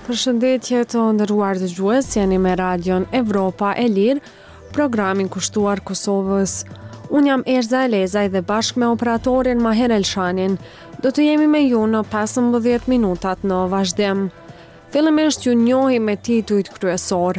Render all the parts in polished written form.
Përshëndetje të nderuar dëgjues, jeni me Radion Evropa e Lirë, programin kushtuar Kosovës. Unë jam Erza Elezaj dhe bashkë me operatorin Maher Elshanin, do të jemi me ju në 15 minutat në vazhdim. Fillimisht ju njohi me titujt kryesor.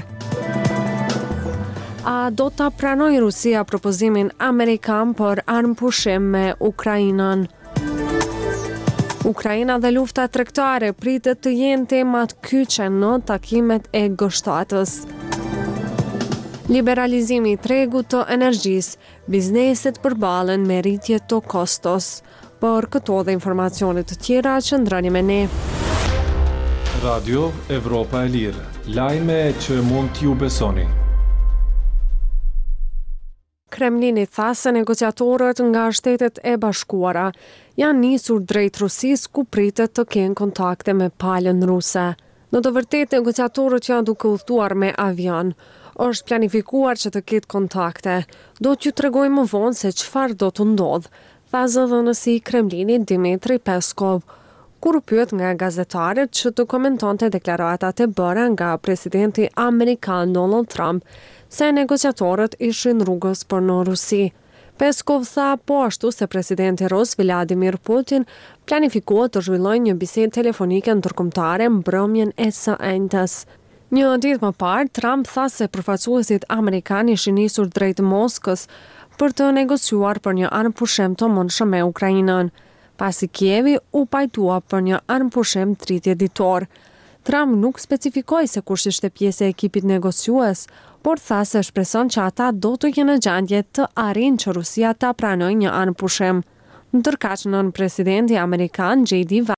A do ta pranojë Rusia propozimin amerikan për armëpushim me Ukrainën? Ukraina dhe lufta tregtare pritet të jenë temat kyçe në takimet e G7-s. Liberalizimi i tregut të energjisë, bizneset përballen me rritje të kostos. Por këto dhe informacione të tjera qëndroni me ne. Radio Evropa e Lirë, lajme që mund t'ju besoni. Kremlini tha se negociatorët nga Shtetet e Bashkuara janë nisur drejt Rusisë ku pritet të kenë kontakte me palën ruse. Në të vërtetë negociatorët janë duke udhëtuar me avion. Është planifikuar që të ketë kontakte. Do t'ju tregoj më vonë se çfarë do të ndodhë, tha zëdhënësi i Kremlinit Dmitri Peskov, kur u pyet nga gazetarët që të komentonte deklaratat e bëra nga presidenti amerikan Donald Trump se negociatorët ishin rrugës për në Rusi. Peskov tha po ashtu se presidenti rus Vladimir Putin planifikohet të zhvillojë një bisedë telefonike ndërkombëtare mbrëmjen e së njëjtës. Një ditë më parë, Trump tha se përfaqësuesit amerikanë ishin nisur drejt Moskës për të negociuar për një armëpushim të mundshëm me Ukrainën, pasi Kievi u pajtua për një armëpushim 30 ditor. Trump nuk specifikoi se kush ishte pjesë e ekipit negociues, por tha se shpreson që ata do të jenë në gjendje të arrijnë që Rusia ta pranojë një armëpushim. Ndërkaq nën presidenti amerikan J.D.